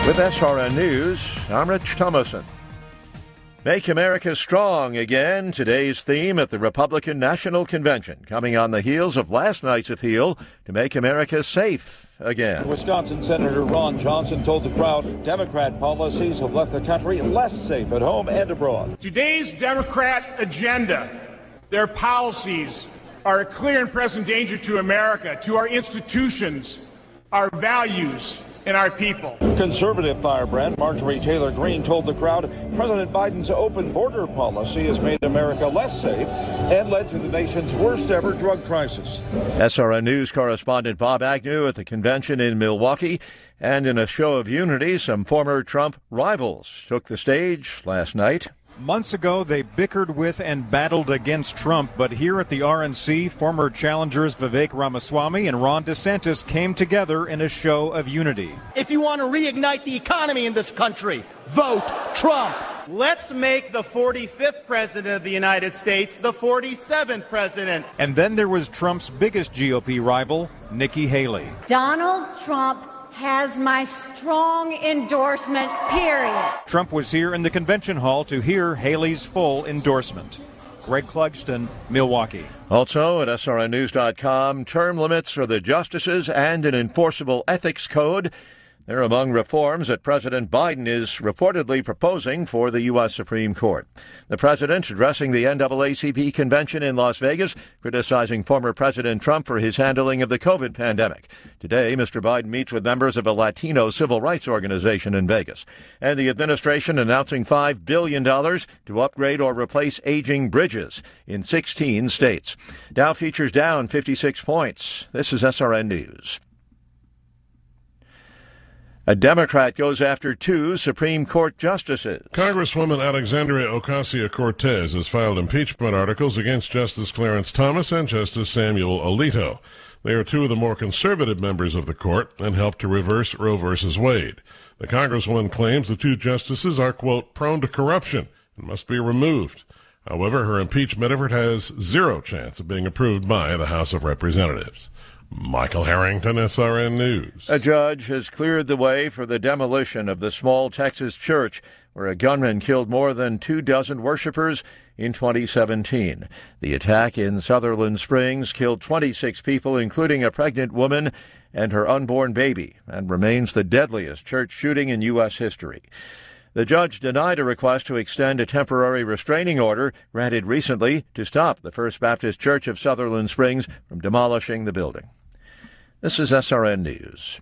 With SRN News, I'm Rich Thomason. Make America Strong again, today's theme at the Republican National Convention, coming on the heels of last night's appeal to make America safe again. Wisconsin Senator Ron Johnson told the crowd Democrat policies have left the country less safe at home and abroad. Today's Democrat agenda, their policies, are a clear and present danger to America, to our institutions, our values, and our people. Conservative firebrand Marjorie Taylor Greene told the crowd President Biden's open border policy has made America less safe and led to the nation's worst ever drug crisis. SRN News correspondent Bob Agnew at the convention in Milwaukee. And in a show of unity, some former Trump rivals took the stage last night. Months ago, they bickered with and battled against Trump, but here at the RNC, former challengers Vivek Ramaswamy and Ron DeSantis came together in a show of unity. If you want to reignite the economy in this country, vote Trump. Let's make the 45th president of the United States the 47th president. And then there was Trump's biggest GOP rival, Nikki Haley. Donald Trump has my strong endorsement, period. Trump was here in the convention hall to hear Haley's full endorsement. Greg Clugston, Milwaukee. Also at srnnews.com, term limits for the justices and an enforceable ethics code. They're among reforms that President Biden is reportedly proposing for the U.S. Supreme Court. The president addressing the NAACP convention in Las Vegas, criticizing former President Trump for his handling of the COVID pandemic. Today, Mr. Biden meets with members of a Latino civil rights organization in Vegas. And the administration announcing $5 billion to upgrade or replace aging bridges in 16 states. Dow futures down 56 points. This is SRN News. A Democrat goes after two Supreme Court justices. Congresswoman Alexandria Ocasio-Cortez has filed impeachment articles against Justice Clarence Thomas and Justice Samuel Alito. They are two of the more conservative members of the court and helped to reverse Roe v. Wade. The Congresswoman claims the two justices are, quote, prone to corruption and must be removed. However, her impeachment effort has zero chance of being approved by the House of Representatives. Michael Harrington, SRN News. A judge has cleared the way for the demolition of the small Texas church where a gunman killed more than 24 worshipers in 2017. The attack in Sutherland Springs killed 26 people, including a pregnant woman and her unborn baby, and remains the deadliest church shooting in U.S. history. The judge denied a request to extend a temporary restraining order granted recently to stop the First Baptist Church of Sutherland Springs from demolishing the building. This is SRN News.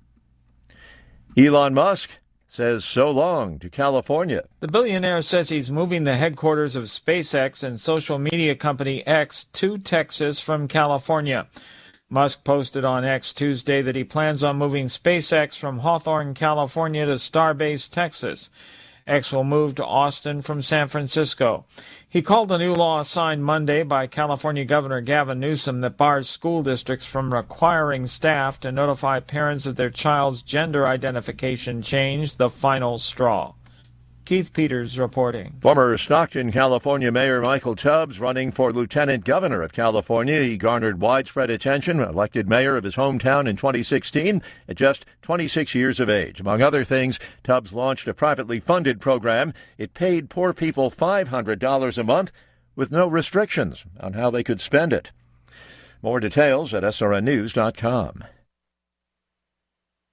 Elon Musk says so long to California. The billionaire says he's moving the headquarters of SpaceX and social media company X to Texas from California. Musk posted on X Tuesday that he plans on moving SpaceX from Hawthorne, California to Starbase, Texas. X will move to Austin from San Francisco. He called a new law signed Monday by California Governor Gavin Newsom that bars school districts from requiring staff to notify parents of their child's gender identification change the final straw. Keith Peters reporting. Former Stockton, California Mayor Michael Tubbs running for Lieutenant Governor of California. He garnered widespread attention, elected mayor of his hometown in 2016 at just 26 years of age. Among other things, Tubbs launched a privately funded program. It paid poor people $500 a month with no restrictions on how they could spend it. More details at srnnews.com.